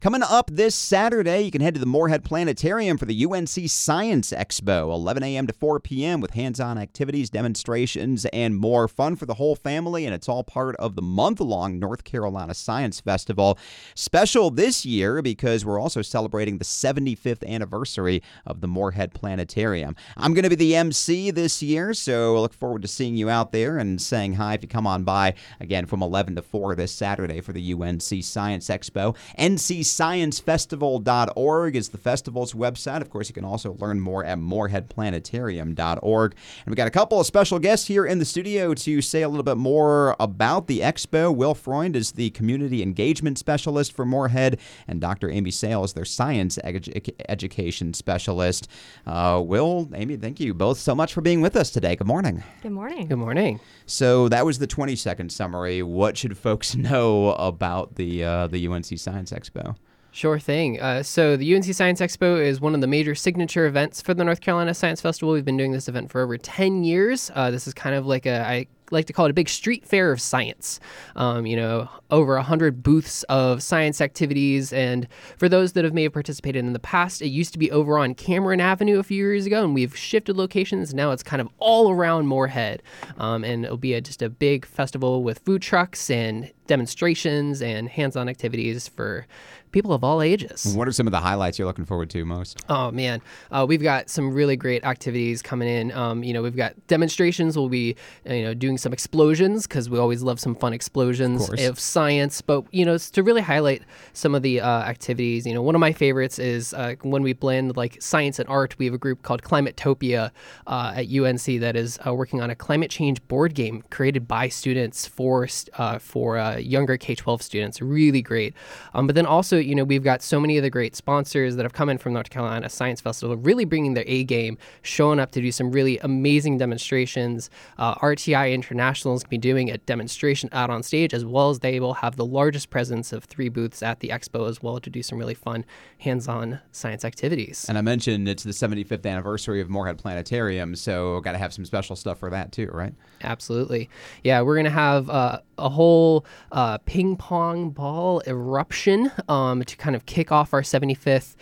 Coming up this Saturday, you can head to the Moorhead Planetarium for the UNC Science Expo, 11 a.m. to 4 p.m. with hands-on activities, demonstrations, and more. Fun for the whole family, and it's all part of the month-long North Carolina Science Festival. Special this year because we're also celebrating the 75th anniversary of the Moorhead Planetarium. I'm going to be the MC this year, so I look forward to seeing you out there and saying hi if you come on by, again, from 11 to 4 this Saturday for the UNC Science Expo. NCScienceFestival.org is the festival's website. Of course, you can also learn more at moorheadplanetarium.org. And we got a couple of special guests here in the studio to say a little bit more about the expo. Will Freund is the Community Engagement Specialist for Moorhead, and Dr. Amy Sale is their Science Education Specialist. Will, Amy, thank you both so much for being with us today. Good morning. Good morning. Good morning. So that was the 20-second summary. What should folks know about the UNC Science Expo? Sure thing. So the UNC Science Expo is one of the major signature events for the North Carolina Science Festival. We've been doing this event for over 10 years. This is kind of like I like to call it a big street fair of science. Over 100 booths of science activities. And for those that may have participated in the past, it used to be over on Cameron Avenue a few years ago, and we've shifted locations. Now it's kind of all around Moorhead. And it'll be just a big festival with food trucks and demonstrations and hands-on activities for people of all ages. What are some of the highlights you're looking forward to most? Oh, man. We've got some really great activities coming in. We've got demonstrations. We'll be, doing some explosions because we always love some fun explosions of science. But, to really highlight some of the activities, one of my favorites is when we blend like science and art. We have a group called Climatopia at UNC that is working on a climate change board game created by students for younger K-12 students. Really great. But then also, we've got so many of the great sponsors that have come in from North Carolina Science Festival, really bringing their A game, showing up to do some really amazing demonstrations. RTI International is going to be doing a demonstration out on stage, as well as they will have the largest presence of 3 booths at the expo as well to do some really fun hands-on science activities. And I mentioned it's the 75th anniversary of Moorhead Planetarium, so got to have some special stuff for that too, right? Absolutely. Yeah, we're going to have a whole ping pong ball eruption to kind of kick off our 75th,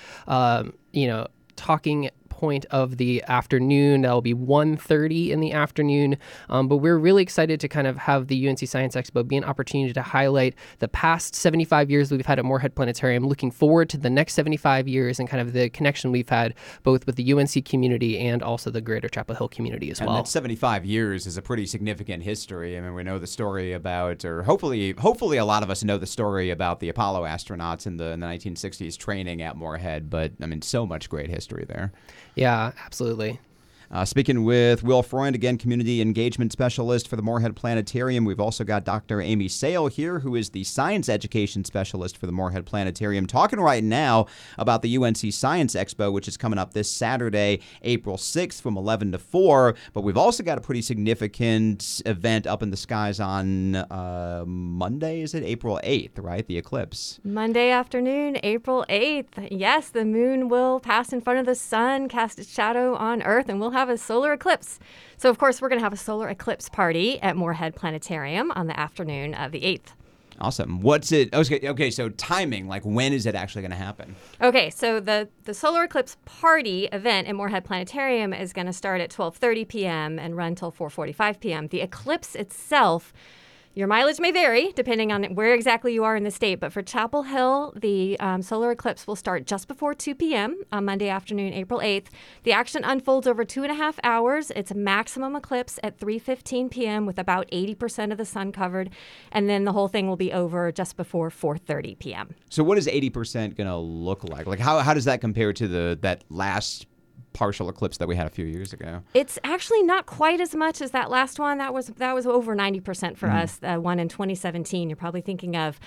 talking point of the afternoon. That'll be 1:30 in the afternoon. But we're really excited to kind of have the UNC Science Expo be an opportunity to highlight the past 75 years we've had at Moorhead Planetarium, looking forward to the next 75 years and kind of the connection we've had both with the UNC community and also the greater Chapel Hill community as well. And that 75 years is a pretty significant history. I mean, we know the story about, or hopefully a lot of us know the story about the Apollo astronauts in the 1960s training at Moorhead, but I mean, so much great history there. Yeah, absolutely. Speaking with Will Freund, again, Community Engagement Specialist for the Moorhead Planetarium. We've also got Dr. Amy Sale here, who is the Science Education Specialist for the Moorhead Planetarium, talking right now about the UNC Science Expo, which is coming up this Saturday, April 6th from 11 to 4. But we've also got a pretty significant event up in the skies on Monday, is it? April 8th, right? The eclipse. Monday afternoon, April 8th. Yes, the moon will pass in front of the sun, cast its shadow on Earth, and we'll have a solar eclipse. So, of course, we're going to have a solar eclipse party at Moorhead Planetarium on the afternoon of the 8th. Awesome. What's it? Okay, so timing, like when is it actually going to happen? Okay, so the solar eclipse party event at Moorhead Planetarium is going to start at 12:30 p.m. and run till 4:45 p.m. The eclipse itself, your mileage may vary depending on where exactly you are in the state, but for Chapel Hill, the solar eclipse will start just before 2 p.m. on Monday afternoon, April 8th. The action unfolds over 2.5 hours. It's a maximum eclipse at 3:15 p.m. with about 80% of the sun covered, and then the whole thing will be over just before 4:30 p.m. So what is 80% going to look like? Like how does that compare to that last partial eclipse that we had a few years ago? It's actually not quite as much as that last one. That was over 90% for us, the one in 2017 you're probably thinking of.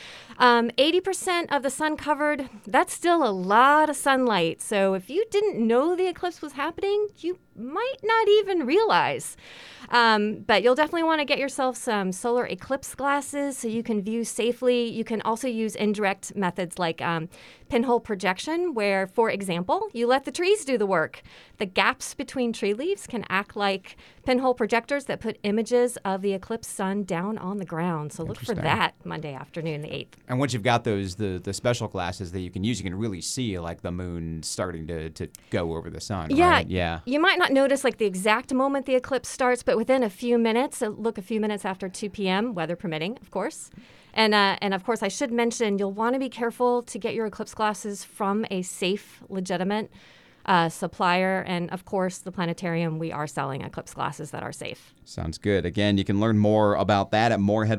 80% of the sun covered, that's still a lot of sunlight. So if you didn't know the eclipse was happening, you might not even realize. But you'll definitely want to get yourself some solar eclipse glasses so you can view safely. You can also use indirect methods like pinhole projection, where, for example, you let the trees do the work. The gaps between tree leaves can act like pinhole projectors that put images of the eclipse sun down on the ground. So look for that Monday afternoon, the 8th. And once you've got those, the special glasses that you can use, you can really see like the moon starting to go over the sun. Yeah, right? Yeah. You might not notice like the exact moment the eclipse starts, but within a few minutes, look a few minutes after 2 p.m., weather permitting, of course. And of course, I should mention, you'll want to be careful to get your eclipse glasses from a safe, legitimate supplier. And of course, the planetarium, we are selling eclipse glasses that are safe. Sounds good. Again, you can learn more about that at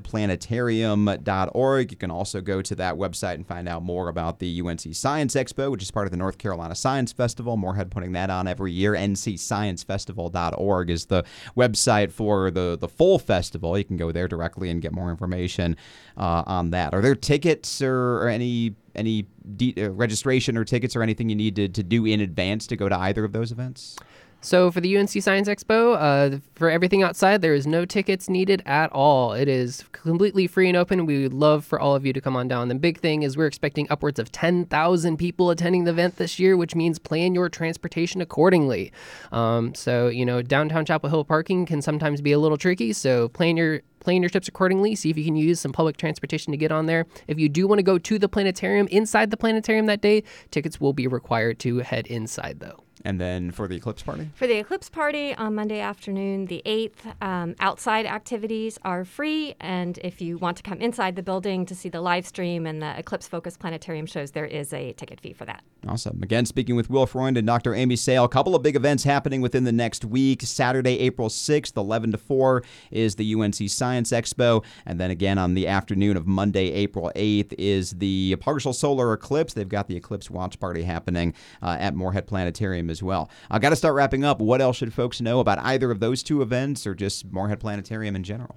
moreheadplanetarium.org. You can also go to that website and find out more about the UNC Science Expo, which is part of the North Carolina Science Festival. Morehead putting that on every year. ncsciencefestival.org is the website for the full festival. You can go there directly and get more information on that. Are there tickets or any registration or tickets or anything you need to do in advance to go to either of those events? So for the UNC Science Expo, for everything outside, there is no tickets needed at all. It is completely free and open. We would love for all of you to come on down. The big thing is we're expecting upwards of 10,000 people attending the event this year, which means plan your transportation accordingly. So, downtown Chapel Hill parking can sometimes be a little tricky, so plan your trips accordingly. See if you can use some public transportation to get on there. If you do want to go to the planetarium, inside the planetarium that day, tickets will be required to head inside, though. And then for the eclipse party? For the eclipse party on Monday afternoon, the 8th, outside activities are free. And if you want to come inside the building to see the live stream and the eclipse-focused planetarium shows, there is a ticket fee for that. Awesome. Again, speaking with Will Freund and Dr. Amy Sale, a couple of big events happening within the next week. Saturday, April 6th, 11 to 4 is the UNC Science Expo. And then again on the afternoon of Monday, April 8th is the partial solar eclipse. They've got the eclipse watch party happening at Morehead Planetarium as well. I got to start wrapping up. What else should folks know about either of those two events or just Morehead Planetarium in general?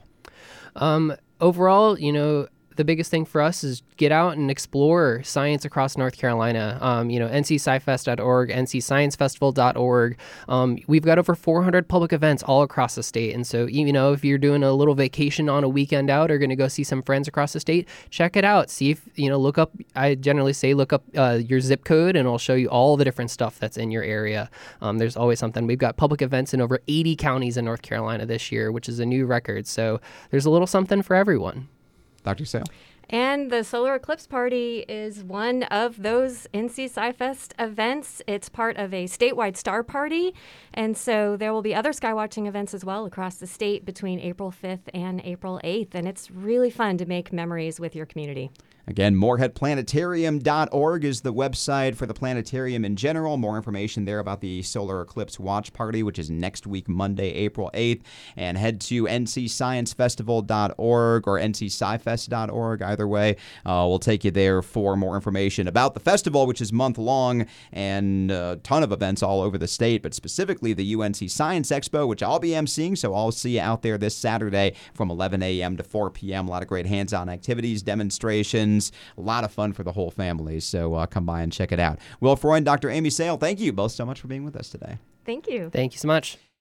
Overall, the biggest thing for us is get out and explore science across North Carolina. ncscifest.org, ncsciencefestival.org. We've got over 400 public events all across the state. And so, if you're doing a little vacation on a weekend out or going to go see some friends across the state, check it out. See if, look up, I generally say look up your zip code and it'll show you all the different stuff that's in your area. There's always something. We've got public events in over 80 counties in North Carolina this year, which is a new record. So there's a little something for everyone. Dr. Sale? And the Solar Eclipse Party is one of those NC Sci-Fest events. It's part of a statewide star party. And so there will be other skywatching events as well across the state between April 5th and April 8th. And it's really fun to make memories with your community. Again, moreheadplanetarium.org is the website for the planetarium in general. More information there about the Solar Eclipse Watch Party, which is next week, Monday, April 8th. And head to ncsciencefestival.org or ncscifest.org. Either way, we'll take you there for more information about the festival, which is month-long, and a ton of events all over the state, but specifically the UNC Science Expo, which I'll be emceeing, so I'll see you out there this Saturday from 11 a.m. to 4 p.m. A lot of great hands-on activities, demonstrations, a lot of fun for the whole family, so come by and check it out. Will Freund, Dr. Amy Sale, thank you both so much for being with us today. Thank you. Thank you so much.